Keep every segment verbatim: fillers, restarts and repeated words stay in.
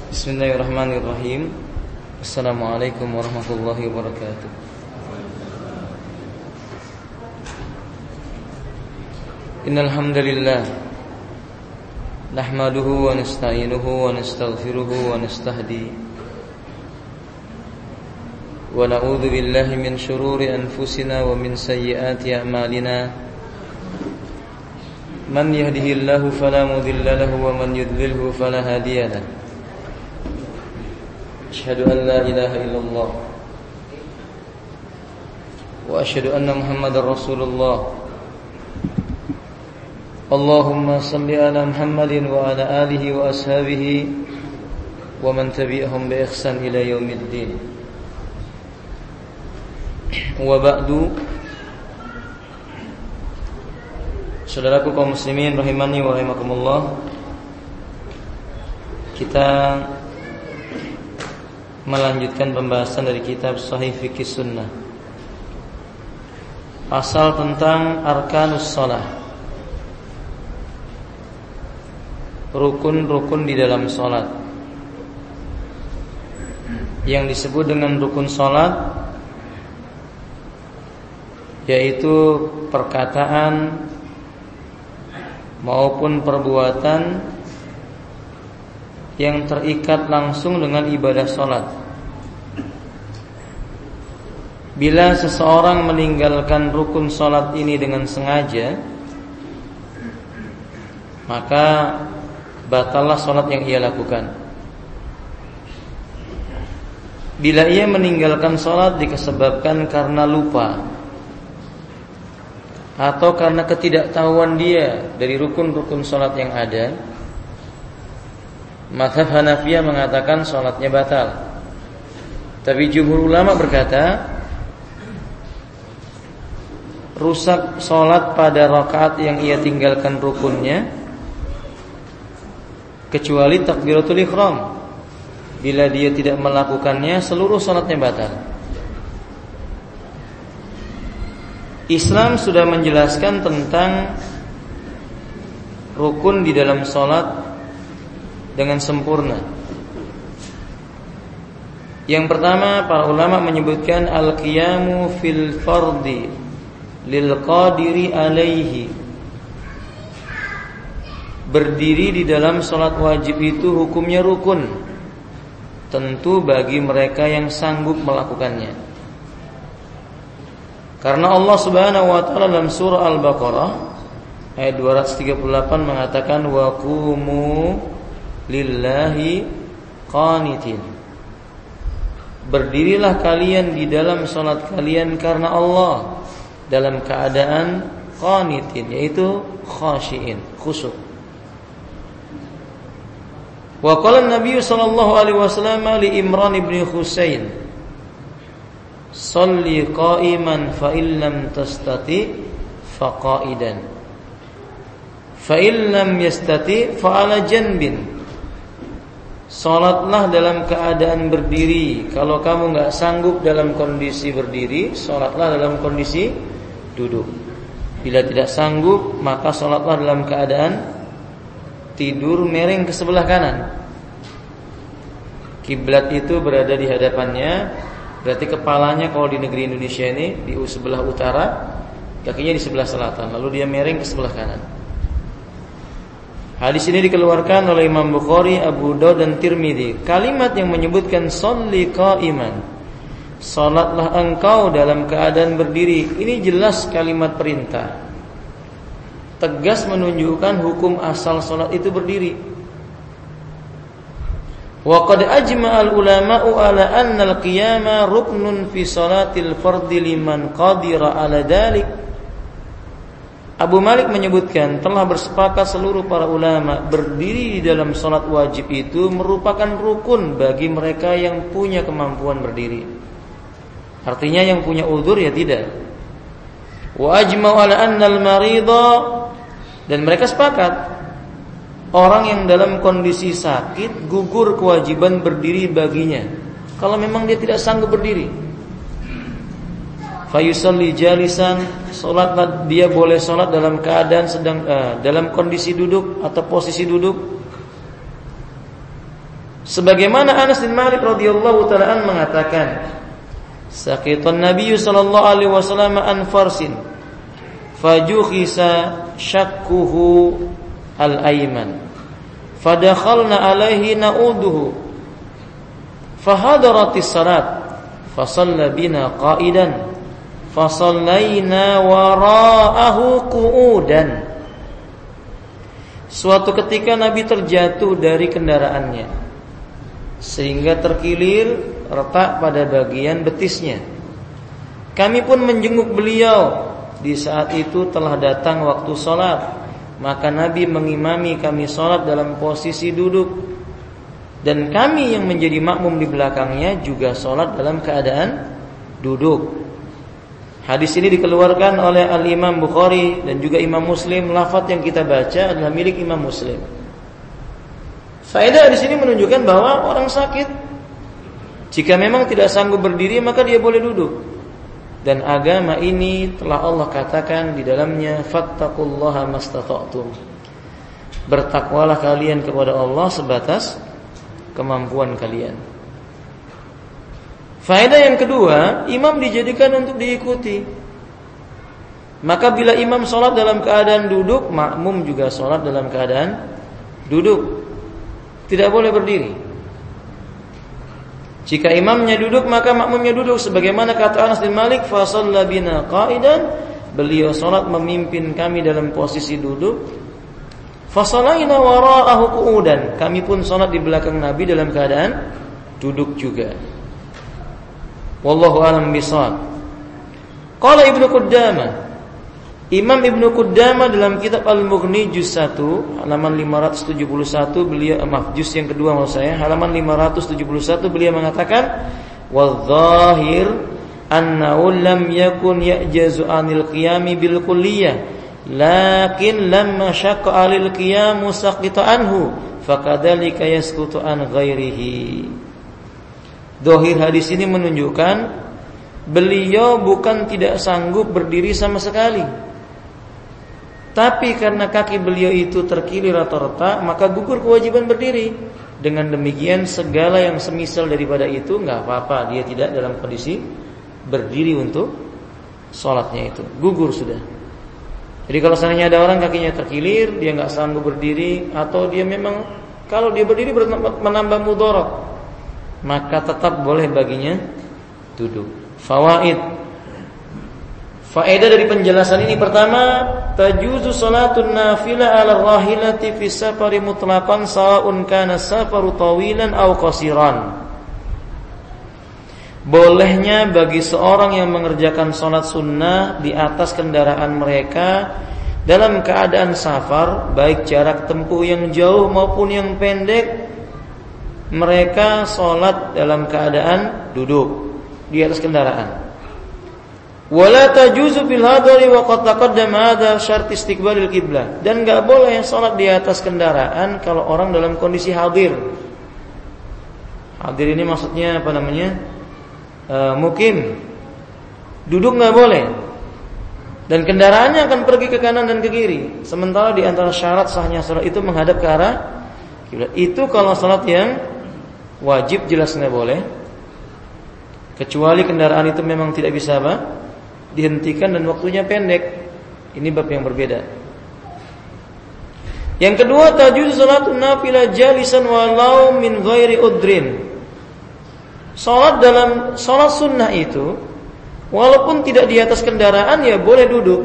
Bismillahirrahmanirrahim. Assalamualaikum warahmatullahi wabarakatuh. Innal hamdalillah nahmaduhu wa nasta'inuhu wa nastaghfiruhu wa nastahdi wa na'udzu billahi min shururi anfusina wa min sayyiati a'malina. Man yahdihillahu fala mudilla lahu wa man yudlilhu fala hadiya lahu. Asyhadu an la ilaha illallah wa asyhadu anna Muhammadar Rasulullah. Allahumma salli ala Muhammadin wa ala alihi wa ashabihi wa man tabi'ahum bi ihsan ila yaumiddin. Wa ba'du. Saudaraku kaum muslimin rahimani wa rahimakumullah. Kita melanjutkan pembahasan dari kitab Sahih Fiqh Sunnah, pasal tentang arkanus shalah, rukun-rukun di dalam salat. Yang disebut dengan rukun salat yaitu perkataan maupun perbuatan yang terikat langsung dengan ibadah salat. Bila seseorang meninggalkan rukun salat ini dengan sengaja, maka batallah salat yang ia lakukan. Bila ia meninggalkan salat disebabkan karena lupa atau karena ketidaktahuan dia dari rukun-rukun salat yang ada, mazhab Hanafiyah mengatakan salatnya batal. Tapi jumhur ulama berkata, rusak salat pada rakaat yang ia tinggalkan rukunnya, kecuali takbiratul ihram. Bila dia tidak melakukannya, seluruh salatnya batal. Islam sudah menjelaskan tentang rukun di dalam salat dengan sempurna. Yang pertama, para ulama menyebutkan al-qiyamu fil fardi lil qadiri alaihi. Berdiri di dalam salat wajib itu hukumnya rukun, tentu bagi mereka yang sanggup melakukannya. Karena Allah Subhanahu wa taala dalam surah Al-Baqarah ayat dua ratus tiga puluh delapan mengatakan wa qumu lillahi qanitin. Berdirilah kalian di dalam salat kalian karena Allah dalam keadaan qanitin, yaitu khashiin, khusyuk. Wa qala an-nabiy sallallahu alaihi wasallam li Imran ibn Husain, "Shalli qa'iman fa illam tastati fa qa'idan. Fa illam yastati fa 'ala janbin." Salatlah dalam keadaan berdiri. Kalau kamu enggak sanggup dalam kondisi berdiri, salatlah dalam kondisi duduk. Bila tidak sanggup, maka salatlah dalam keadaan tidur miring ke sebelah kanan. Kiblat itu berada di hadapannya, berarti kepalanya kalau di negeri Indonesia ini di sebelah utara, kakinya di sebelah selatan, lalu dia miring ke sebelah kanan. Hadis ini dikeluarkan oleh Imam Bukhari, Abu Daud dan Tirmidzi. Kalimat yang menyebutkan sholli qa'iman, salatlah engkau dalam keadaan berdiri, ini jelas kalimat perintah, tegas menunjukkan hukum asal salat itu berdiri. Wa qad ajma'al ulama'u ala anna al-qiyama ruknun fi salatil fardhi liman qadira ala dhalik. Abu Malik menyebutkan, telah bersepakat seluruh para ulama, berdiri di dalam salat wajib itu merupakan rukun bagi mereka yang punya kemampuan berdiri. Artinya yang punya uzur ya tidak. Wa ajma'u ala anna al-marida, dan mereka sepakat orang yang dalam kondisi sakit gugur kewajiban berdiri baginya kalau memang dia tidak sanggup berdiri. Fayusalli jalisan, salatlah dia boleh salat dalam keadaan sedang uh, dalam kondisi duduk atau posisi duduk. Sebagaimana Anas bin Malik radhiyallahu taala an mengatakan, saqitan Nabi sallallahu alaihi wasallam an farsin fajukhisa syakkuhu al-ayman fadakhalna alaihi na'uduhu fahadaratis salat fasalla bina qa'idan fasallaina wara'ahu qu'udan. Suatu ketika Nabi terjatuh dari kendaraannya sehingga terkilir retak pada bagian betisnya. Kami pun menjenguk beliau. Di saat itu telah datang waktu sholat, maka Nabi mengimami kami sholat dalam posisi duduk, dan kami yang menjadi makmum di belakangnya juga sholat dalam keadaan duduk. Hadis ini dikeluarkan oleh Al-Imam Bukhari dan juga Imam Muslim. Lafaz yang kita baca adalah milik Imam Muslim. Faedah di sini menunjukkan bahwa orang sakit, jika memang tidak sanggup berdiri, maka dia boleh duduk. Dan agama ini telah Allah katakan di dalamnya, fattaqullaha mastata'tum. Bertakwalah kalian kepada Allah sebatas kemampuan kalian. Faedah yang kedua, imam dijadikan untuk diikuti. Maka bila imam sholat dalam keadaan duduk, makmum juga sholat dalam keadaan duduk. Tidak boleh berdiri. Jika imamnya duduk, maka makmumnya duduk. Sebagaimana kata Anas bin Malik, fa shalla bina qa'idan, beliau salat memimpin kami dalam posisi duduk. Fa shallaina wara'ahu qu'udan, kami pun salat di belakang Nabi dalam keadaan duduk juga. Wallahu a'lam bishawab. Qala Ibnu Qudamah, Imam Ibnu Qudamah dalam kitab Al-Mughni juz satu halaman lima ratus tujuh puluh satu, beliau maaf juz yang kedua maksud saya, halaman lima ratus tujuh puluh satu, beliau mengatakan, "Wadh-dhahir annahu lam yakun ya'jazu 'anil qiyami bil kulliyah, lakin lamma syaqqa 'alil qiyam saqita anhu, fakadzalika yasqutu an ghairihi." Dhahir hadis ini menunjukkan beliau bukan tidak sanggup berdiri sama sekali, tapi karena kaki beliau itu terkilir atau retak, maka gugur kewajiban berdiri. Dengan demikian segala yang semisal daripada itu enggak apa-apa, dia tidak dalam kondisi berdiri untuk sholatnya itu, gugur sudah. Jadi kalau seandainya ada orang kakinya terkilir, dia enggak sanggup berdiri, atau dia memang kalau dia berdiri menambah mudarat, maka tetap boleh baginya duduk. Fawaid. Faedah dari penjelasan ini, pertama, tajuzu salatun nafilah 'ala rahilati fi safari mutlaqan sawa'un kana safaru tawilan aw qasiran. Bolehnya bagi seorang yang mengerjakan salat sunnah di atas kendaraan mereka dalam keadaan safar, baik jarak tempuh yang jauh maupun yang pendek, mereka salat dalam keadaan duduk di atas kendaraan. Wala tajuzu bil hadari wa qad taqaddama hadha syart istiqbalil qiblah. Dan enggak boleh salat di atas kendaraan kalau orang dalam kondisi hadir. Hadir ini maksudnya apa namanya? E, mukim. Duduk enggak boleh. Dan kendaraannya akan pergi ke kanan dan ke kiri. Sementara di antara syarat sahnya salat itu menghadap ke arah kiblat. Itu kalau salat yang wajib jelas enggak boleh. Kecuali kendaraan itu memang tidak bisa apa? Dihentikan dan waktunya pendek. Ini bab yang berbeda. Yang kedua, tajuzu salatun nafilah jalisan walau min ghairi udrin. Salat dalam salat sunnah itu walaupun tidak di atas kendaraan ya boleh duduk.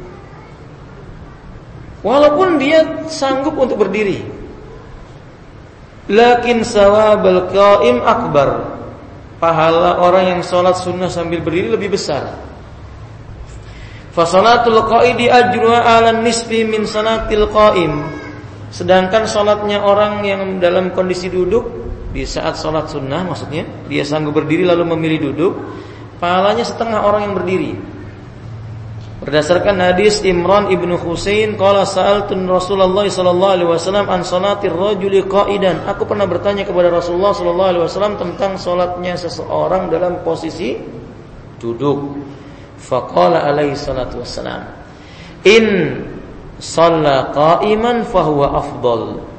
Walaupun dia sanggup untuk berdiri. Lakin sawabul qaim akbar. Pahala orang yang salat sunnah sambil berdiri lebih besar. Fasalatul qaidi ajruha 'ala nisfi min salatil qaim. Sedangkan salatnya orang yang dalam kondisi duduk di saat salat sunnah, maksudnya dia sanggup berdiri lalu memilih duduk, pahalanya setengah orang yang berdiri. Berdasarkan hadis Imran ibnu Husain, qala sa'altun Rasulullah sallallahu alaihi wasallam an salatir rajuli qa'idan. Aku pernah bertanya kepada Rasulullah sallallahu alaihi wasallam tentang salatnya seseorang dalam posisi duduk. Faqala alaihi salatu wassalam, in shalla qa'iman fahuwa afdal.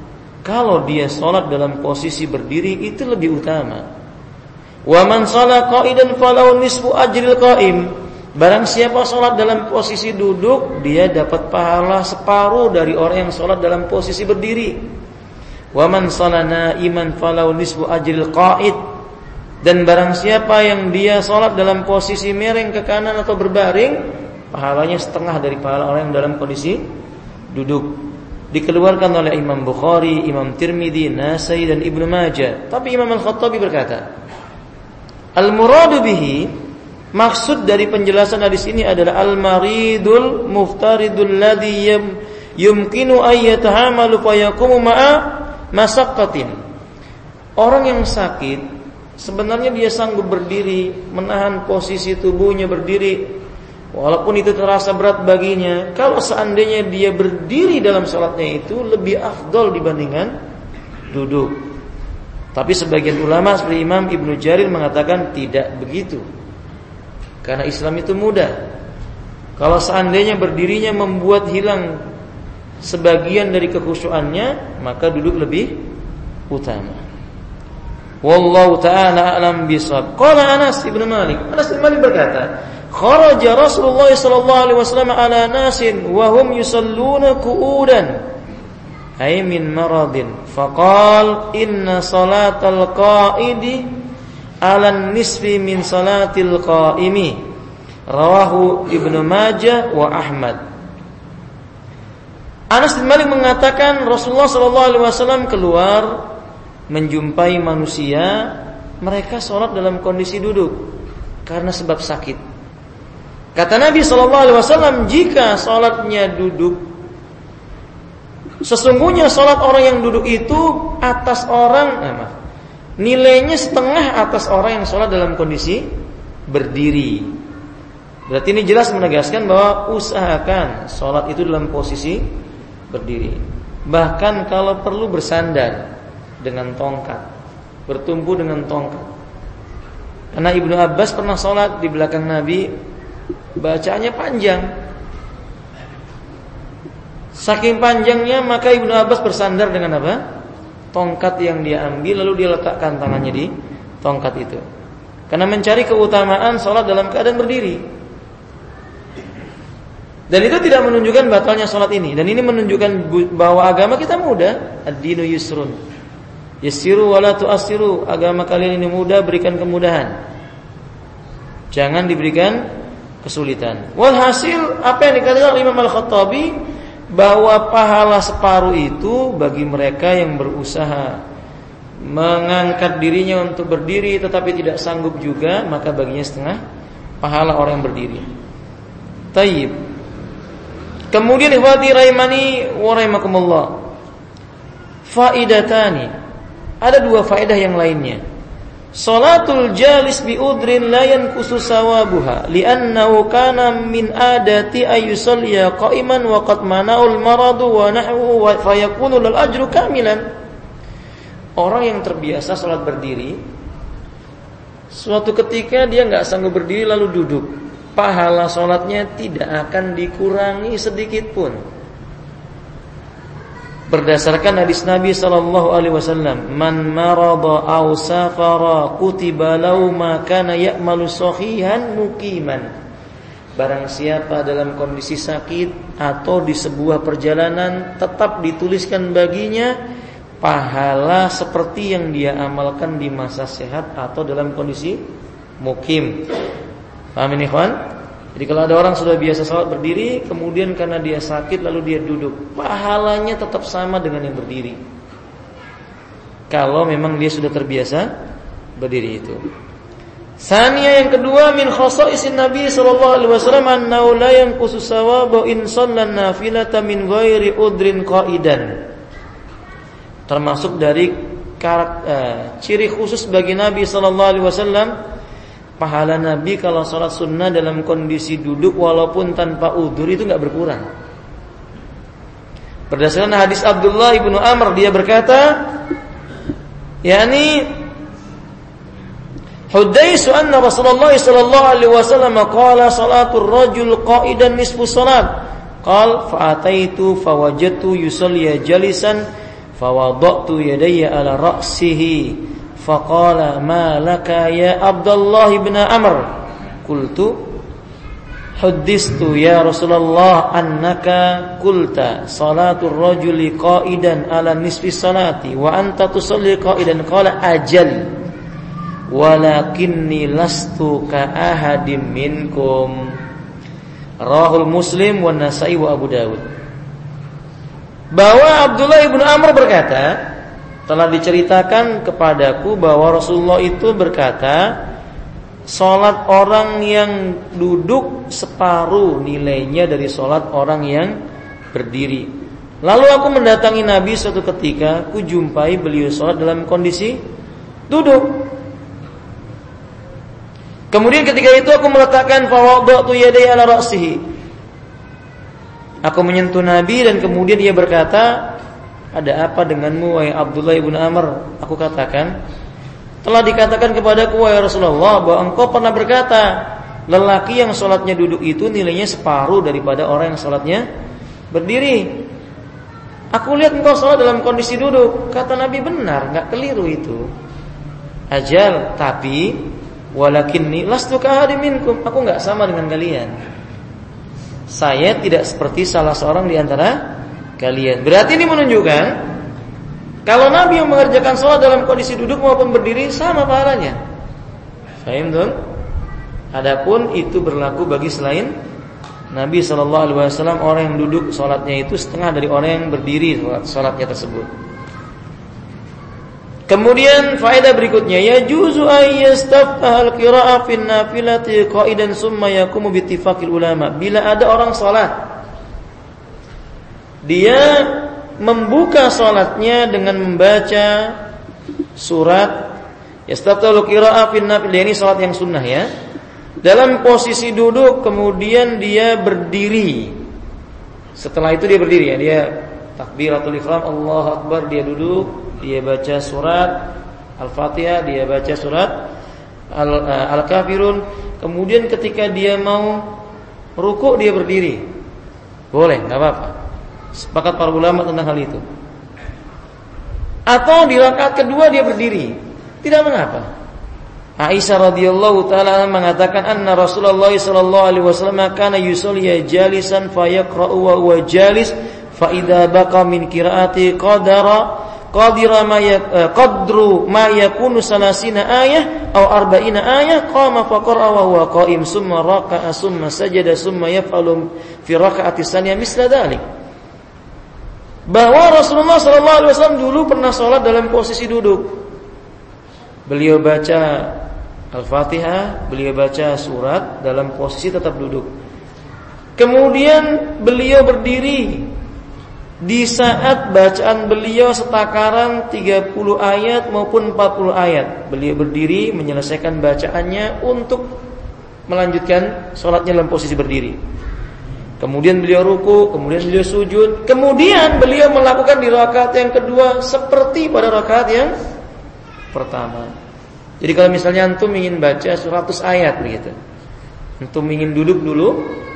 kalau dia salat dalam posisi berdiri itu lebih utama. Wa man shalla qa'idan falahu nisfu ajril qa'im. Barang siapa salat dalam posisi duduk, dia dapat pahala separuh dari orang yang salat dalam posisi berdiri. Wa man shalla na'iman falahu nisfu ajril qa'id. Dan barang siapa yang dia salat dalam posisi miring ke kanan atau berbaring, pahalanya setengah dari pahala orang yang dalam kondisi duduk. Dikeluarkan oleh Imam Bukhari, Imam Tirmidzi, Nasai dan Ibnu Majah. Tapi Imam Al-Khattabi berkata, al-muradu bihi, maksud dari penjelasan hadis ini adalah al-maridul muftaridul ladzi yumkinu ay yatahamalu fa yaqumu ma'a masaqqatin. Orang yang sakit sebenarnya dia sanggup berdiri, menahan posisi tubuhnya berdiri, walaupun itu terasa berat baginya. Kalau seandainya dia berdiri dalam salatnya itu lebih afdol dibandingkan duduk. Tapi sebagian ulama seperti Imam Ibnu Jarir mengatakan tidak begitu, karena Islam itu mudah. Kalau seandainya berdirinya membuat hilang sebagian dari kekhusyuannya, maka duduk lebih utama. Wallahu ta'ala a'lam bishawab. Qala Anas bin Malik. Anas bin Malik berkata, kharaja Rasulullah sallallahu alaihi wasallam ala nasin wa hum yusalluna qu'udan ay min maradin. Faqal inna salatal qa'idi ala nisfi min salatil qa'imi. Rawahu Ibnu Majah wa Ahmad. Anas bin Malik mengatakan Rasulullah sallallahu alaihi wasallam keluar menjumpai manusia, mereka sholat dalam kondisi duduk karena sebab sakit. Kata Nabi shallallahu alaihi wasallam, jika sholatnya duduk, sesungguhnya sholat orang yang duduk itu atas orang, eh, maaf, nilainya setengah atas orang yang sholat dalam kondisi berdiri. Berarti ini jelas menegaskan bahwa usahakan sholat itu dalam posisi berdiri. Bahkan kalau perlu bersandar dengan tongkat, bertumpu dengan tongkat. Karena Ibnu Abbas pernah sholat di belakang Nabi, bacaannya panjang. Saking panjangnya maka Ibnu Abbas bersandar dengan apa? Tongkat yang dia ambil, lalu dia letakkan tangannya di tongkat itu. Karena mencari keutamaan sholat dalam keadaan berdiri. Dan itu tidak menunjukkan batalnya sholat ini. Dan ini menunjukkan bahwa agama kita mudah. Ad-dinu yusrun. Yassiru wa la tu'assiru. Agama kalian ini mudah, berikan kemudahan, jangan diberikan kesulitan. Walhasil apa yang dikatakan oleh Imam Al-Khattabi, bahwa pahala separuh itu bagi mereka yang berusaha mengangkat dirinya untuk berdiri tetapi tidak sanggup juga, maka baginya setengah pahala orang yang berdiri. Tayyib. Kemudian ikhwati rahimani wa rahimakumullah, faidatani, ada dua faedah yang lainnya. Salatul jalis bi udrin la yanqusu sawabuha li'annahu kana min adati ayyusalliya qa'iman wa qad mana'ul maradu wa nahwu wa fayakunu lal ajru kamilan. Orang yang terbiasa salat berdiri, suatu ketika dia enggak sanggup berdiri lalu duduk, pahala salatnya tidak akan dikurangi sedikit pun. Berdasarkan hadis Nabi sallallahu alaihi wasallam, man marada aw safara kutiba lahu ma kana ya'malu sahihan muqiman. Barang siapa dalam kondisi sakit atau di sebuah perjalanan, tetap dituliskan baginya pahala seperti yang dia amalkan di masa sehat atau dalam kondisi mukim. Paham ini, kawan? Jadi kalau ada orang sudah biasa salat berdiri, kemudian karena dia sakit lalu dia duduk, pahalanya tetap sama dengan yang berdiri. Kalau memang dia sudah terbiasa berdiri itu. Sania yang kedua, min khasaisin Nabi sallallahu alaihi wasallam annahu la yanqusu sawabu in shallan nafilata min ghairi udrin qa'idan. Termasuk dari karakter, uh, ciri khusus bagi Nabi sallallahu alaihi wasallam, pahala Nabi kalau sholat sunnah dalam kondisi duduk walaupun tanpa udzur itu enggak berkurang. Berdasarkan hadis Abdullah ibnu Amr, dia berkata, yakni Hudaisu anna Rasulullah sallallahu alaihi wasallam qala salatul rajul qa'idan nisfu salat. Qal fa'ataitu fawajadtu yusalli jalisan fawadatu yadayya ala ra'sihi faqala ma laka ya Abdullah ibn Amr qultu haddistu ya Rasulullah annaka qulta salatul rajuli qa'idan ala nisfi salati wa anta tusalli qa'idan qala ajal walakinni lastu ka ahadim minkum Rahul Muslim wa Nasa'i wa Abu Dawud. Bahwa Abdullah ibn Amr berkata, telah diceritakan kepadaku bahwa Rasulullah itu berkata, salat orang yang duduk separuh nilainya dari salat orang yang berdiri. Lalu aku mendatangi Nabi suatu ketika, ku jumpai beliau salat dalam kondisi duduk. Kemudian ketika itu aku meletakkan fawadatu yadayya ala ra'sihi. Aku menyentuh Nabi dan kemudian ia berkata, ada apa denganmu wahai Abdullah ibn Amr? Aku katakan, telah dikatakan kepadaku wahai Rasulullah bahwa engkau pernah berkata, lelaki yang salatnya duduk itu nilainya separuh daripada orang yang salatnya berdiri. Aku lihat engkau salat dalam kondisi duduk. Kata Nabi, benar, enggak keliru itu. Ajal, tapi walakinni lastu ka ahadin minkum, aku enggak sama dengan kalian. Saya tidak seperti salah seorang di antara kalian. Berarti ini menunjukkan kalau Nabi yang mengerjakan salat dalam kondisi duduk maupun berdiri sama pahalanya. Paham tuh? Adapun itu berlaku bagi selain Nabi sallallahu alaihi wasallam, orang yang duduk salatnya itu setengah dari orang yang berdiri salatnya tersebut. Kemudian faedah berikutnya, ya juzu ayyastaftah al-qira'ah fin nafilati qa'idan summa yaqumu bi ittifaqil ulama. Bila ada orang salat, dia membuka salatnya dengan membaca surat yastaftah al-qira'ah fin nafil, ini salat yang sunnah ya. Dalam posisi duduk kemudian dia berdiri. Setelah itu dia berdiri ya, dia takbiratul ihram, Allahu akbar, dia duduk. Dia baca surat Al-Fatihah, dia baca surat Al-Kafirun. Kemudian ketika dia mau rukuk dia berdiri. Boleh, enggak apa-apa. Sepakat para ulama tentang hal itu. Atau di rakaat kedua dia berdiri, tidak mengapa. Aisyah radhiyallahu taala mengatakan anna Rasulullah sallallahu alaihi wasallam kana yusalli jalisan fayaqra'u wa huwa jalis fa idza baqa min qiraati qadara qadira ma qadru ma yakunu salasina ayah aw arba'ina ayah qama faqara wa huwa qa'im summa raka'a summa sajada summa yaf'alu fi raka'ati tsaniyah misla dzalik. Bahwa Rasulullah sallallahu alaihi wasallam dulu pernah salat dalam posisi duduk. Beliau baca Al-Fatihah, beliau baca surat dalam posisi tetap duduk. Kemudian beliau berdiri. Di saat bacaan beliau setakaran tiga puluh ayat maupun empat puluh ayat, beliau berdiri menyelesaikan bacaannya untuk melanjutkan sholatnya dalam posisi berdiri. Kemudian beliau ruku, kemudian beliau sujud, kemudian beliau melakukan di rakaat yang kedua seperti pada rakaat yang pertama. Jadi kalau misalnya antum ingin baca seratus ayat begitu, antum ingin duduk dulu.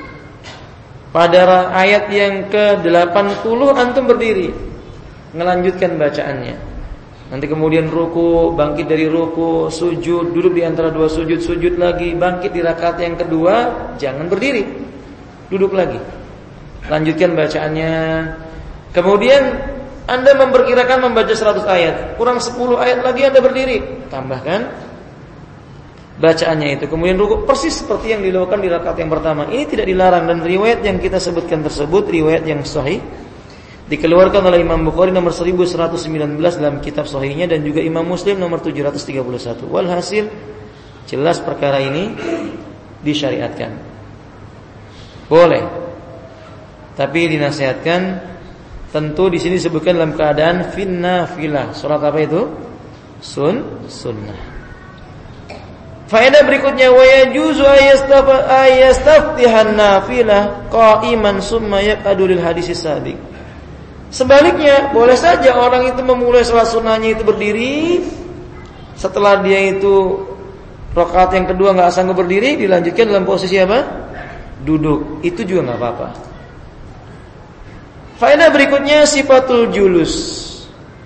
Pada ayat yang ke delapan puluh antum berdiri melanjutkan bacaannya. Nanti kemudian ruku, bangkit dari ruku, sujud, duduk di antara dua sujud, sujud lagi, bangkit di rakaat yang kedua, jangan berdiri. Duduk lagi. Lanjutkan bacaannya. Kemudian Anda memperkirakan membaca seratus ayat, kurang sepuluh ayat lagi Anda berdiri, tambahkan bacaannya itu, kemudian rukuk persis seperti yang dilakukan di rakaat yang pertama. Ini tidak dilarang dan riwayat yang kita sebutkan tersebut riwayat yang sahih, dikeluarkan oleh Imam Bukhari nomor seribu seratus sembilan belas dalam kitab sahihnya dan juga Imam Muslim nomor tujuh ratus tiga puluh satu. Walhasil jelas perkara ini disyariatkan. Boleh. Tapi dinasihatkan tentu di sini disebutkan dalam keadaan finnafilah. Salat apa itu? Sun sunnah. Faedah berikutnya, wa yajuzu ayastaftihan nafilah qa'iman summa yaq'adu lil hadis sabiq. Sebaliknya, boleh saja orang itu memulai salat sunnahnya itu berdiri, setelah dia itu rakaat yang kedua enggak sanggup berdiri, dilanjutkan dalam posisi apa? Duduk. Itu juga enggak apa-apa. Faedah berikutnya sifatul julus.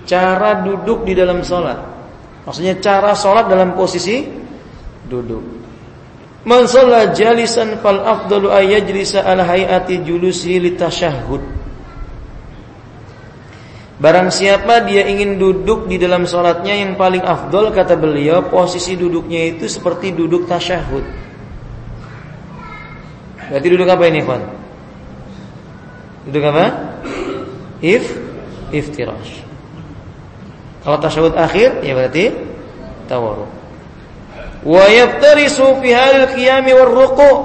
cara duduk di dalam sholat. Maksudnya cara sholat dalam posisi duduk. Man shalla jalisan fal afdalu ay yajlisa ala hayati julusi litasyahhud. Barang siapa dia ingin duduk di dalam sholatnya, yang paling afdol kata beliau, posisi duduknya itu seperti duduk tasyahud. Berarti duduk apa ini, Ikhwan? Duduk apa? If iftirash. Kalau tasyahud akhir ya berarti tawarruk. Wa yaftarisu fi halil qiyami war ruku'.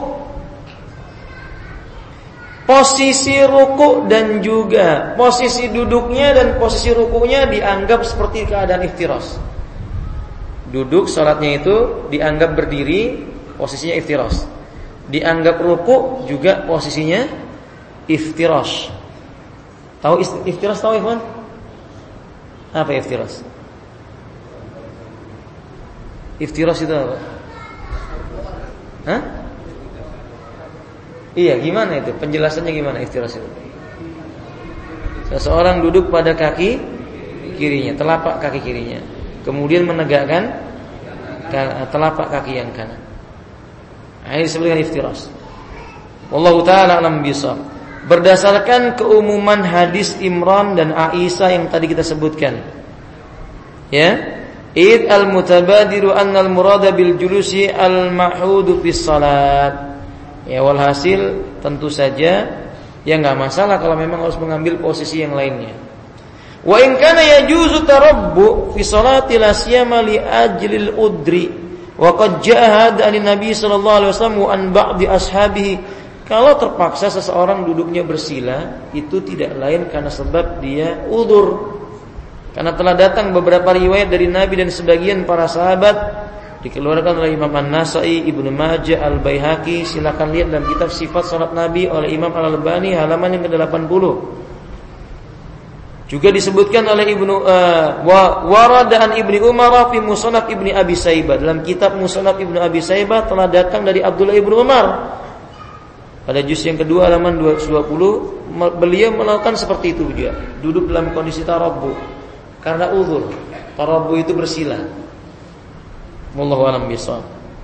Posisi ruku dan juga posisi duduknya dan posisi rukunya dianggap seperti keadaan iftirash. Duduk sholatnya itu dianggap berdiri, posisinya iftirash. Dianggap ruku juga posisinya iftirash. Tahu iftirash, tahu Ikhwan? Apa iftirash? Iftirash itu apa? Hah? Iya, gimana itu? Penjelasannya gimana iftirash itu? Seseorang duduk pada kaki kirinya, telapak kaki kirinya, kemudian menegakkan telapak kaki yang kanan. Ini disebut dengan iftirash. Wallahu ta'ala alam bisawab. Berdasarkan keumuman hadis Imran dan Aisyah yang tadi kita sebutkan, ya, id al-mutabadiru anna al-murada bil julusi al-ma'hudu fis salat. Ya, walhasil tentu saja ya enggak masalah kalau memang harus mengambil posisi yang lainnya. Wa in kana yajuzu tarabbu fi salati la siyama li ajlil udri wa qad jaa hada an nabi sallallahu alaihi wasallam an ba'di ashabihi. Kalau terpaksa seseorang duduknya bersila, itu tidak lain karena sebab dia udzur. Karena telah datang beberapa riwayat dari Nabi dan sebagian para sahabat, dikeluarkan oleh Imam An-Nasa'i, Ibnu Majah, Al-Baihaqi. Silakan lihat dalam kitab Sifat Salat Nabi oleh Imam Al-Albani halaman yang ke delapan puluh. Juga disebutkan oleh Ibnu uh, Warada an Ibnu Umar fi Musannaf Ibnu Abi Saibah. Dalam kitab Musannaf Ibnu Abi Saibah telah datang dari Abdullah Ibnu Umar. Pada juz yang kedua halaman dua ratus dua puluh, beliau melakukan seperti itu juga, duduk dalam kondisi tarabbu karena uzur. Tarabbu itu bersila. Wallahu a'lam bishawab.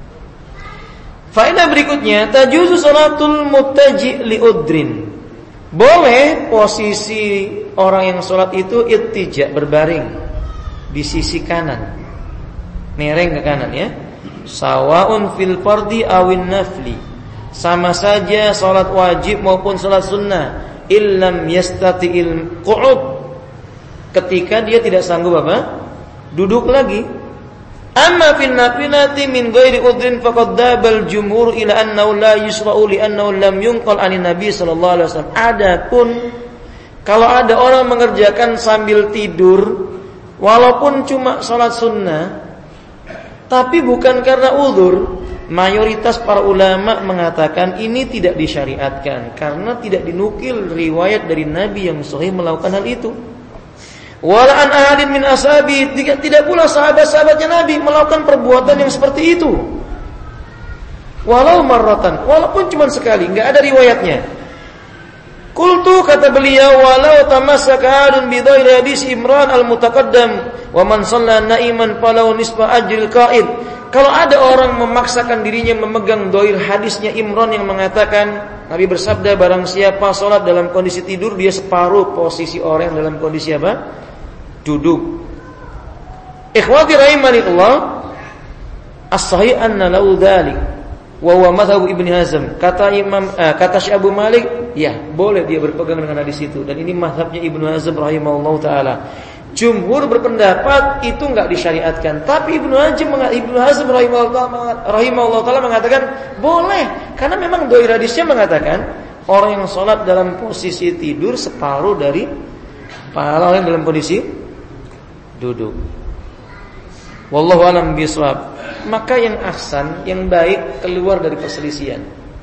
Faedah berikutnya, tajuzu salatul muttaji li udrin. Boleh posisi orang yang sholat itu ittija, berbaring di sisi kanan, mereng ke kanan ya. Sawaun fil fardi awin nafli. Sama saja sholat wajib maupun sholat sunnah. Illam yastati'il qu'ud. Ketika dia tidak sanggup apa? Duduk lagi. Amma fil nafilati min ghairi udrin faqad dabal jumhur ila annahu la yusra'u li annahu lam yunqal anin nabi sallallahu alaihi wasallam. Adapun kalau ada orang mengerjakan sambil tidur walaupun cuma salat sunnah tapi bukan karena uzur, mayoritas para ulama mengatakan ini tidak disyariatkan karena tidak dinukil riwayat dari Nabi yang sahih melakukan hal itu. Wala an ahadin min ashabi, tidak pula sahabat-sahabatnya Nabi melakukan perbuatan yang seperti itu. Walau marratan, walaupun cuma sekali, enggak ada riwayatnya. Qultu, kata beliau, walau tamassaka adun bi dhairi hadis Imran al-mutaqaddam wa man shalla na'iman falau nisfa ajril qa'id. Kalau ada orang memaksakan dirinya memegang dhair hadisnya Imran yang mengatakan Nabi bersabda, barang siapa salat dalam kondisi tidur, dia separuh posisi orang yang dalam kondisi apa? Duduk. Ikhwati rahimanillah, as-sahih anna lahu dzalik wa huwa madhhab Ibnu Hazm. Kata Imam eh, kata Syekh Abu Malik, ya, boleh dia berpegang dengan hadis itu, dan ini mazhabnya Ibnu Hazm rahimahullahu taala. Jumhur berpendapat itu enggak disyariatkan, tapi Ibnu Hazm Ibnu Hazm rahimahullahu taala mengatakan boleh, karena memang dhair hadisnya mengatakan orang yang salat dalam posisi tidur separuh dari pahala orang dalam kondisi duduk. Wallahu a'lam bishawab. Maka yang ahsan, yang baik, keluar dari perselisihan.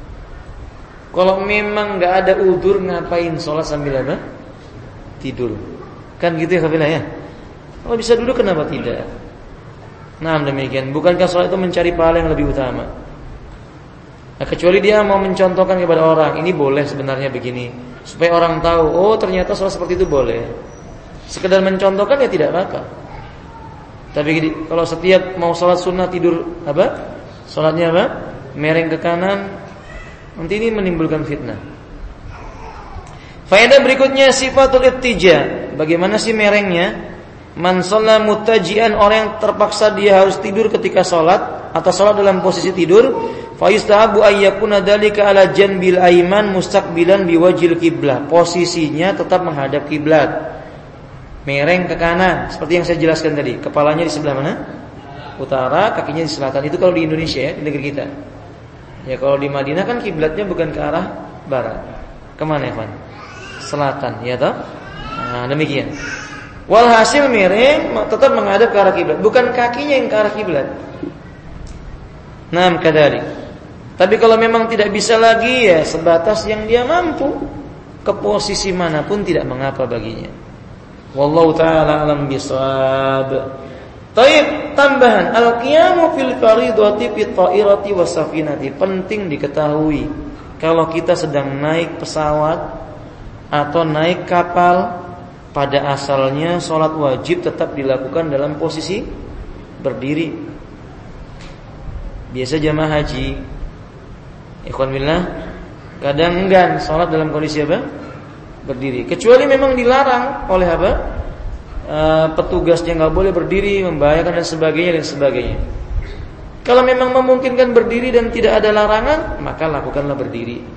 Kalau memang enggak ada udzur, ngapain sholat sambil apa? Tidur. Kan gitu ya kafilah ya. Kalau bisa duduk kenapa tidak? Nah, demikian. Bukankah sholat itu mencari pahala yang lebih utama? Nah, kecuali dia mau mencontohkan kepada orang, ini boleh sebenarnya begini, supaya orang tahu, oh ternyata sholat seperti itu boleh. sekedar mencontohkan ya tidak apa-apa. Tapi kalau setiap mau sholat sunnah tidur apa? Sholatnya apa? Mereng ke kanan, nanti ini menimbulkan fitnah. Faedah berikutnya sifatul ittija. Bagaimana sih merengnya? Man shalla muttaji'an, orang yang terpaksa dia harus tidur ketika sholat atau sholat dalam posisi tidur, fa yustahabu ayyakuna dzalika ala janbil aiman mustaqbilan biwajhil qiblah. Posisinya tetap menghadap kiblat. Mereng ke kanan seperti yang saya jelaskan tadi. Kepalanya di sebelah mana? Utara, kakinya di selatan. Itu kalau di Indonesia ya, di negeri kita. Ya kalau di Madinah kan kiblatnya bukan ke arah barat. Kemana Evan? Selatan, ya toh? Nah, demikian. Walhasil miring tetap menghadap ke arah kiblat, bukan kakinya yang ke arah kiblat. Naam kadzalik. Tapi kalau memang tidak bisa lagi ya sebatas yang dia mampu, ke posisi manapun tidak mengapa baginya. Wallahu taala alam bisawab. Taib, tambahan al-qiyamu fil fardhati fit ta'irati wasafinati. Penting diketahui kalau kita sedang naik pesawat atau naik kapal, pada asalnya sholat wajib tetap dilakukan dalam posisi berdiri. Biasa jamaah haji, ikhwan billah, kadang enggan sholat dalam kondisi apa? Berdiri. Kecuali memang dilarang oleh apa? E, petugasnya nggak boleh berdiri, membahayakan dan sebagainya dan sebagainya. Kalau memang memungkinkan berdiri dan tidak ada larangan, maka lakukanlah berdiri.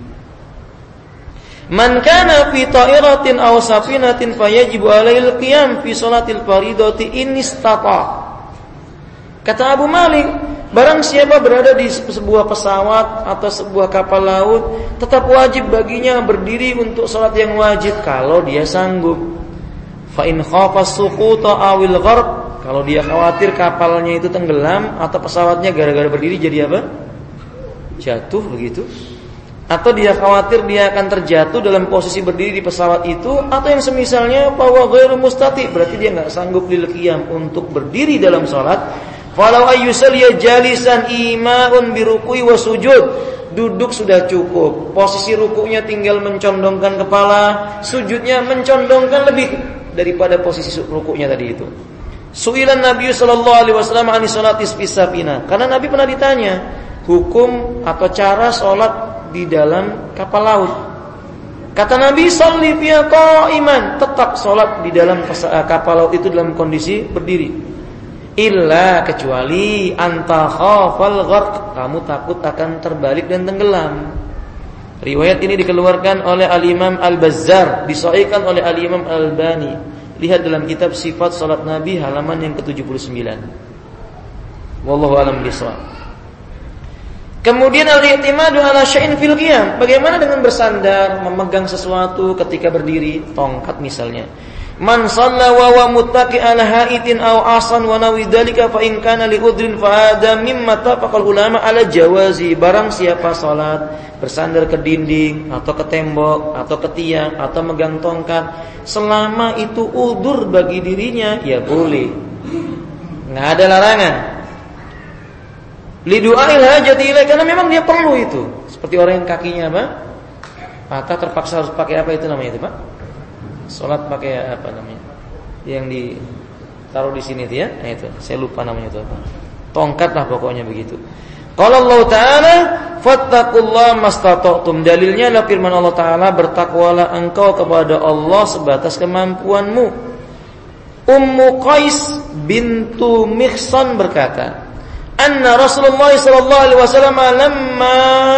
Man kana fi ta'iratin aw safinatin fayajibu alaihi al-qiyam fi sholatil fardhati in istata. Kata Abu Malik, barang siapa berada di sebuah pesawat atau sebuah kapal laut, tetap wajib baginya berdiri untuk salat yang wajib kalau dia sanggup. Fa in khafa as-suquta awil gharq, kalau dia khawatir kapalnya itu tenggelam atau pesawatnya gara-gara berdiri jadi apa? Jatuh begitu. Atau dia khawatir dia akan terjatuh dalam posisi berdiri di pesawat itu, atau yang semisalnya bahwa ghairu mustati, berarti dia enggak sanggup lil qiyam untuk berdiri dalam salat. Falau ayyusalliya jalisan imaun biruku'i wa sujud, duduk sudah cukup, posisi ruku'nya tinggal mencondongkan kepala, sujudnya mencondongkan lebih daripada posisi ruku'nya tadi itu. Su'ilan Nabi sallallahu alaihi wasallam ani salatis fi safina, karena Nabi pernah ditanya hukum atau cara salat di dalam kapal laut. Kata Nabi, sholli fiha qa'iman, tetap salat di dalam kapal laut itu dalam kondisi berdiri. Illa, kecuali anta khafal gharq, kamu takut akan terbalik dan tenggelam. Riwayat ini dikeluarkan oleh Al-Imam Al-Bazzar, disahihkan oleh Al-Imam Al-Albani. Lihat dalam kitab Sifat Salat Nabi halaman yang ke tujuh puluh sembilan. Wallahu a'lam bishawab. Kemudian al-i'timadu ala syai'in fil qiyam. Bagaimana dengan bersandar, memegang sesuatu ketika berdiri, tongkat misalnya. Man shalla wa wa muttaqi ala ha'itin aw asan wa nawi dzalika fa in kana li udrin fa hadha mimma tafaqal ulama ala jawazi. Barang siapa salat bersandar ke dinding atau ke tembok atau ke tiang atau megang tongkat, selama itu udzur bagi dirinya, ya boleh. Enggak ada larangan. Lidu'ail hajati ilaih, karena memang dia perlu itu. Seperti orang yang kakinya apa? Patah, terpaksa harus pakai apa itu namanya itu, Pak? Salat pakai apa namanya? Yang ditaruh di sini itu ya. Nah itu, saya lupa namanya itu apa. Tongkat lah pokoknya begitu. Qala Allah Ta'ala, fattaqullaha mastata'tum. Dalilnya adalah firman Allah Ta'ala, bertakwalah engkau kepada Allah sebatas kemampuanmu. Ummu Qais bintu Mihsan berkata, anna Rasulullah sallallahu alaihi wasallam lamma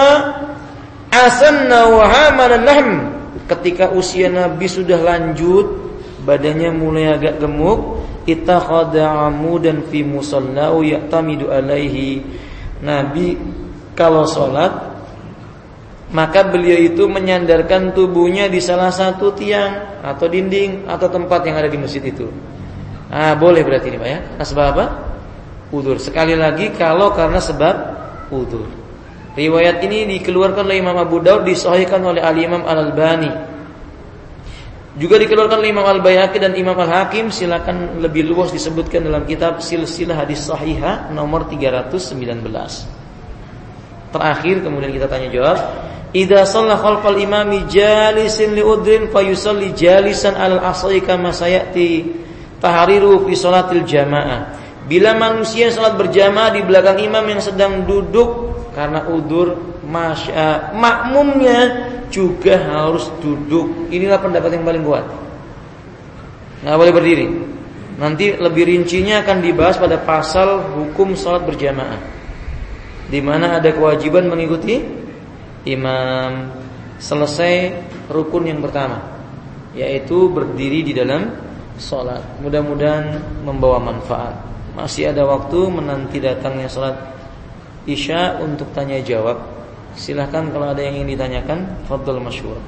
asanna wa hamala lahm, ketika usia Nabi sudah lanjut, badannya mulai agak gemuk, ittakhadha amudan fi musallahu ya'tamidu alaihi. Nabi kalau salat maka beliau itu menyandarkan tubuhnya di salah satu tiang atau dinding atau tempat yang ada di masjid itu. Ah, boleh berarti ini Pak ya. Nah, sebab apa? Udzur. Sekali lagi kalau karena sebab udzur. Riwayat ini dikeluarkan oleh Imam Abu Daud, disahihkan oleh Al-Imam Al-Albani. Juga dikeluarkan oleh Imam Al-Baihaqi dan Imam Al-Hakim. Silakan lebih luas disebutkan dalam kitab Silsilah Hadis Sahihah nomor tiga ratus sembilan belas. Terakhir kemudian kita tanya jawab. idza shalla khalfal imami jalisin li udrin fayusalli jalisan alal asri kama sayati tahriru fi salatil jamaah. Bila manusia salat berjamaah di belakang imam yang sedang duduk karena udzur, masya, makmumnya juga harus duduk. Inilah pendapat yang paling kuat. Nggak boleh berdiri. Nanti lebih rincinya akan dibahas pada pasal hukum salat berjamaah, di mana ada kewajiban mengikuti imam. Selesai rukun yang pertama, yaitu berdiri di dalam salat. Mudah-mudahan membawa manfaat. Masih ada waktu menanti datangnya salat Isya untuk tanya jawab. Silahkan kalau ada yang ingin ditanyakan, fadhal masyhur.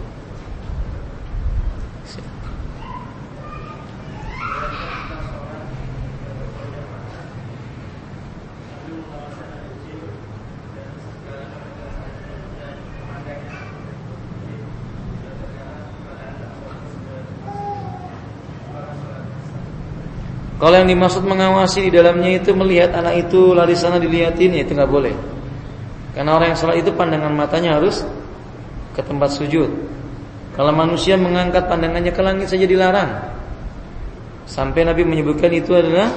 Kalau yang dimaksud mengawasi di dalamnya itu melihat anak itu lari sana dilihatin, ya itu nggak boleh. Karena orang yang salat itu pandangan matanya harus ke tempat sujud. Kalau manusia mengangkat pandangannya ke langit saja dilarang. Sampai Nabi menyebutkan itu adalah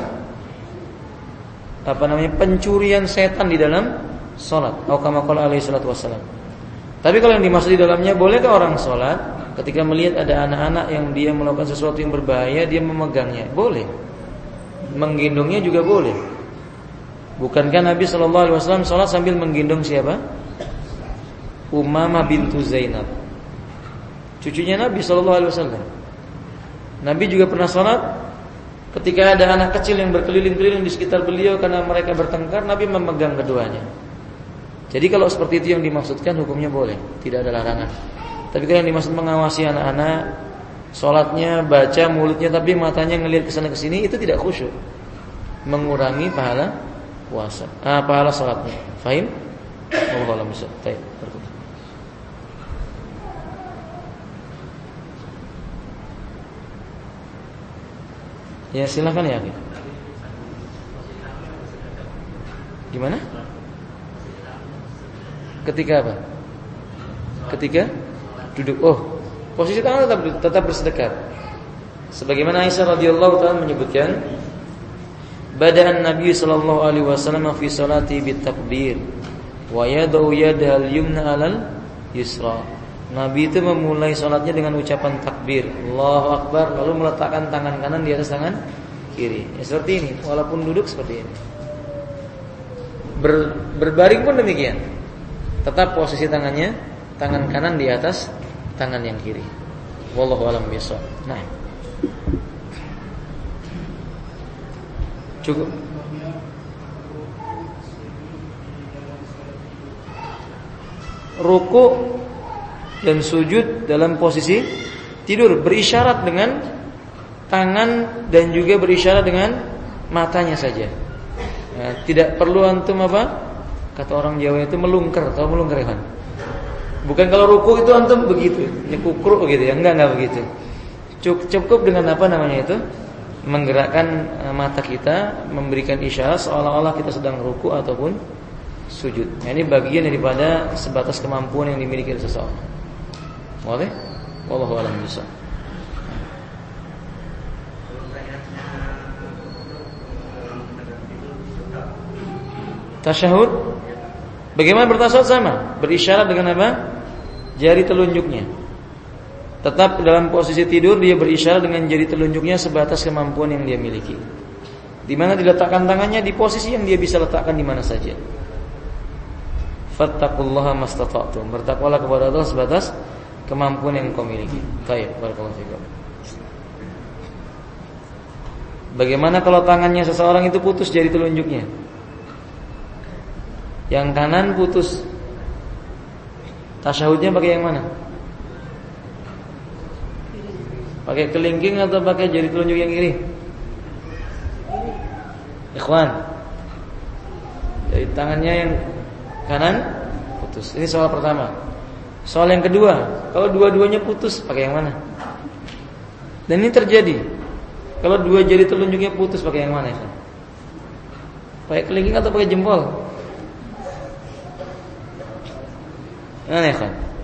apa namanya pencurian setan di dalam salat. Atau kama qala alaihi salatu wassalam. Tapi kalau yang dimaksud di dalamnya, bolehkah orang salat ketika melihat ada anak-anak yang dia melakukan sesuatu yang berbahaya dia memegangnya? Boleh. Menggendongnya juga boleh. Bukankah Nabi shallallahu alaihi wasallam sholat sambil menggendong siapa? Umamah bintu Zainab, cucunya Nabi shallallahu alaihi wasallam. Nabi juga pernah sholat ketika ada anak kecil yang berkeliling-keliling di sekitar beliau karena mereka bertengkar, Nabi memegang keduanya. Jadi kalau seperti itu yang dimaksudkan, hukumnya boleh, tidak ada larangan. Tapi kalau yang dimaksud mengawasi anak-anak, sholatnya baca mulutnya tapi matanya ngelihat ke sana ke sini, itu tidak khusyuk, mengurangi pahala puasa, ah, pahala sholatnya. Fahim? Wallahu a'lam bishawab. Baik. Ya silakan ya. Gimana? Ketika apa? Ketika duduk. Oh, posisi tangan tetap tetap bersedekap. Sebagaimana Aisyah radhiyallahu taala menyebutkan, bada'an Nabi sallallahu alaihi wasallam fi salati bit takbir wa yad'u yadal yumna 'alal yusra. Nabi itu memulai salatnya dengan ucapan takbir, Allahu akbar, lalu meletakkan tangan kanan di atas tangan kiri. Ya seperti ini, walaupun duduk seperti ini. Ber, berbaring pun demikian. Tetap posisi tangannya, tangan kanan di atas tangan yang kiri. Wallahu a'lam bishawab. Nah, cukup. Ruku dan sujud dalam posisi tidur berisyarat dengan tangan dan juga berisyarat dengan matanya saja. Ya, tidak perlu antum apa? Kata orang Jawa itu melungker, tahu melungker kan? Bukan kalau ruku itu antum begitu, nyekukruk gitu ya, enggak enggak begitu. Cukup dengan apa namanya itu? Menggerakkan mata kita, memberikan isyarat seolah-olah kita sedang ruku ataupun sujud. Nah, ini bagian daripada sebatas kemampuan yang dimiliki oleh seseorang. Boleh? Wallahu a'lam bishawab. Tasyahud. Bagaimana bertasyahud? Sama, berisyarat dengan apa? Jari telunjuknya. Tetap dalam posisi tidur, dia berisyarat dengan jari telunjuknya sebatas kemampuan yang dia miliki. Di mana diletakkan tangannya, di posisi yang dia bisa letakkan di mana saja. Fattaqullaha mastata'tum. Bertakwalah kepada Allah sebatas kemampuan yang kau miliki. Baik, barakallahu fikum. Bagaimana kalau tangannya seseorang itu putus jari telunjuknya? Yang kanan putus, tasyahudnya pakai yang mana? Pakai kelingking atau pakai jari telunjuk yang kiri? Ikhwan, jadi tangannya yang kanan putus. Ini soal pertama. Soal yang kedua, kalau dua-duanya putus, pakai yang mana? Dan ini terjadi. Kalau dua jari telunjuknya putus, pakai yang mana? Pakai kelingking atau pakai jempol? Mana ya kan?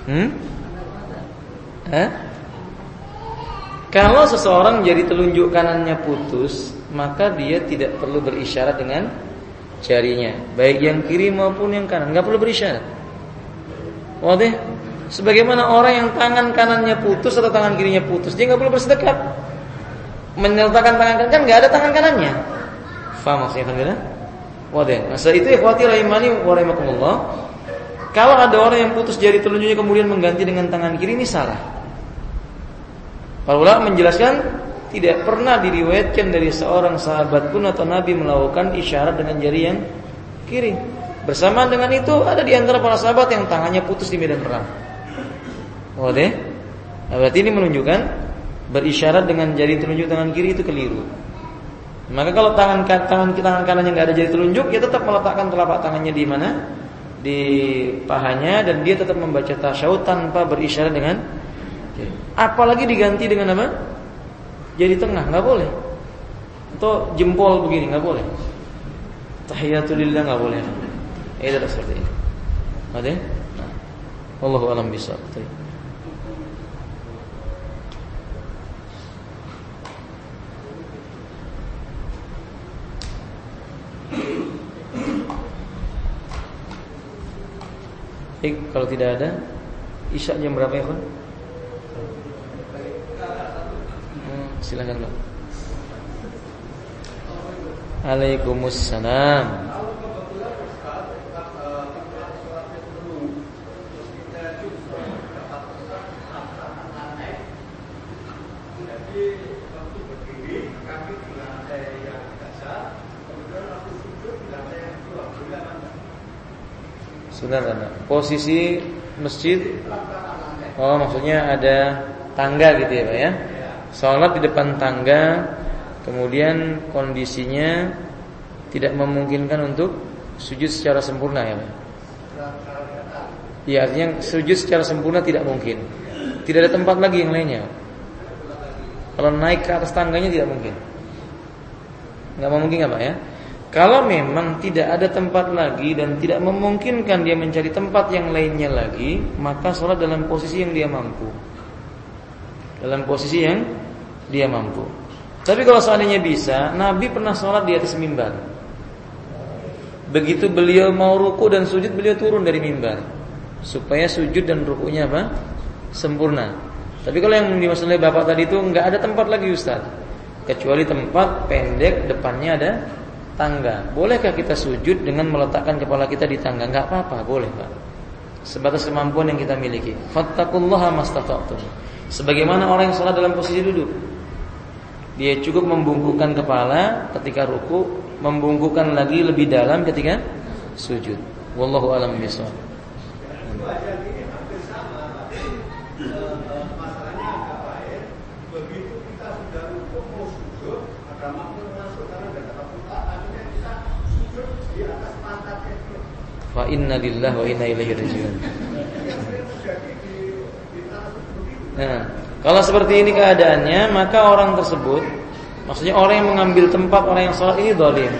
Hmm? Hah? Kalau seseorang jadi telunjuk kanannya putus, maka dia tidak perlu berisyarat dengan jarinya, baik yang kiri maupun yang kanan, nggak perlu berisyarat. Wadah? Sebagaimana orang yang tangan kanannya putus atau tangan kirinya putus, dia nggak perlu bersedekap. Menyertakan tangan kanan kan nggak ada tangan kanannya. Faham maksudnya kan? Wadah. Masa itu ikhwati rahimani wa rahimakumullah. Kalau ada orang yang putus jari telunjuknya kemudian mengganti dengan tangan kiri, ini salah. Para ulama menjelaskan tidak pernah diriwayatkan dari seorang sahabat pun atau nabi melakukan isyarat dengan jari yang kiri. Bersamaan dengan itu ada di antara para sahabat yang tangannya putus di medan perang. Oh deh. Nah, berarti ini menunjukkan berisyarat dengan jari telunjuk tangan kiri itu keliru. Maka kalau tangan tangan tangan kanannya nggak ada jari telunjuk, ya tetap meletakkan telapak tangannya di mana? Di pahanya, dan dia tetap membaca tasyahud tanpa berisyarat dengan jari. Apalagi diganti dengan apa? Jari tengah, nggak boleh. Atau jempol begini, nggak boleh. Tahiyatulillah nggak boleh. Eh, tidak seperti ini. Ada? Nah. Wallahu a'lam bishawab. Baik, kalau tidak ada, isya jam berapa ya, Pak? Hmm, silakan, Pak. Waalaikumsalam. Sebentar, posisi masjid, oh maksudnya ada tangga gitu ya Pak ya. Sholat di depan tangga, kemudian kondisinya tidak memungkinkan untuk sujud secara sempurna ya Pak. Ya, artinya sujud secara sempurna tidak mungkin. Tidak ada tempat lagi yang lainnya. Kalau naik ke atas tangganya tidak mungkin. Nggak memungkinkan Pak ya. Kalau memang tidak ada tempat lagi dan tidak memungkinkan dia mencari tempat yang lainnya lagi, maka sholat dalam posisi yang dia mampu. Dalam posisi yang dia mampu. Tapi kalau seandainya bisa, Nabi pernah sholat di atas mimbar. Begitu beliau mau ruku dan sujud, beliau turun dari mimbar, supaya sujud dan rukunya apa? Sempurna. Tapi kalau yang dimaksud oleh Bapak tadi itu nggak ada tempat lagi Ustaz, kecuali tempat pendek depannya ada tangga. Bolehkah kita sujud dengan meletakkan kepala kita di tangga? Enggak apa-apa, boleh Pak. Sebatas kemampuan yang kita miliki. Fattaqullaha mastata'tum. Sebagaimana orang yang salat dalam posisi duduk, dia cukup membungkukkan kepala ketika ruku, membungkukkan lagi lebih dalam ketika sujud. Wallahu a'lam bishawab. Wa inna lillahi wa inna ilaihi raji'un. Nah, kalau seperti ini keadaannya, maka orang tersebut, maksudnya orang yang mengambil tempat orang yang sholat ini zalim.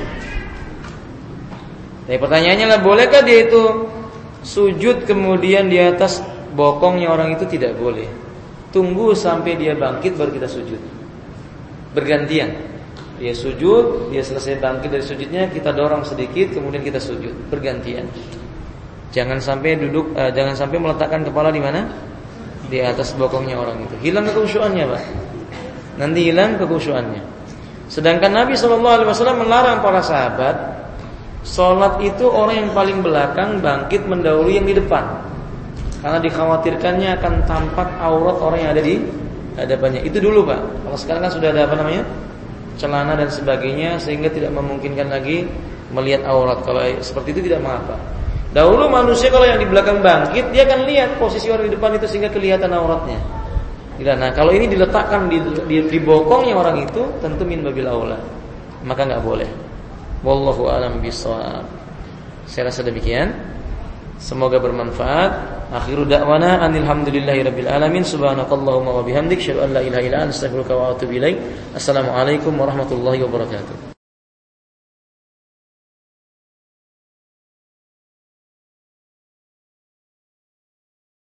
Tapi pertanyaannya lah, bolehkah dia itu sujud kemudian di atas bokongnya orang itu? Tidak boleh. Tunggu sampai dia bangkit baru kita sujud. Bergantian. Dia sujud, dia selesai bangkit dari sujudnya, kita dorong sedikit, kemudian kita sujud, bergantian. Jangan sampai duduk, uh, jangan sampai meletakkan kepala di mana? Di atas bokongnya orang itu. Hilang kekhusyuannya, Pak. Nanti hilang kekhusyuannya. Sedangkan Nabi shallallahu alaihi wasallam melarang para sahabat sholat itu orang yang paling belakang bangkit mendahului yang di depan, karena dikhawatirkannya akan tampak aurat orang yang ada di hadapannya. Itu dulu, Pak. Kalau sekarang kan sudah ada apa namanya? Celana dan sebagainya, sehingga tidak memungkinkan lagi melihat aurat. Kalau seperti itu tidak mengapa. Dahulu manusia kalau yang di belakang bangkit, dia akan lihat posisi orang di depan itu sehingga kelihatan auratnya. Nah, kalau ini diletakkan di, di, di bokongnya orang itu, tentu min babil aula, maka nggak boleh. Wallahu a'lam bishawab. Saya rasa demikian. Semoga bermanfaat. Akhiru da'wana anil hamdulillahirabbil alamin. Subhanakallahumma wa bihamdik, asyhadu an la ilaha illa anta, astaghfiruka wa atubu ilaik. Assalamualaikum warahmatullahi wabarakatuh.